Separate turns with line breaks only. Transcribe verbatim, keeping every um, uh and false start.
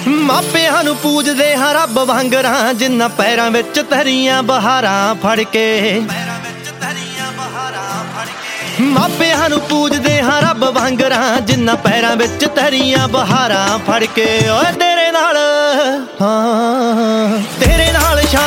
ਮਾਪਿਆਂ ਨੂੰ ਪੂਜਦੇ ਹਾਂ ਰੱਬ ਵਾਂਗਰਾਂ, ਜਿਨ੍ਹਾਂ ਪੈਰਾਂ ਵਿੱਚ ਧਰੀਆਂ ਬਹਾਰਾਂ ਫੜ ਕੇ। ਮਾਪਿਆਂ ਨੂੰ ਪੂਜਦੇ ਹਾਂ ਰੱਬ ਵਾਂਗਰਾਂ, ਜਿਨ੍ਹਾਂ ਪੈਰਾਂ ਵਿੱਚ ਧਰੀਆਂ ਬਹਾਰਾਂ ਫੜ ਕੇ। ਓਏ ਤੇਰੇ ਨਾਲ ਹਾਂ ਤੇਰੇ ਨਾਲ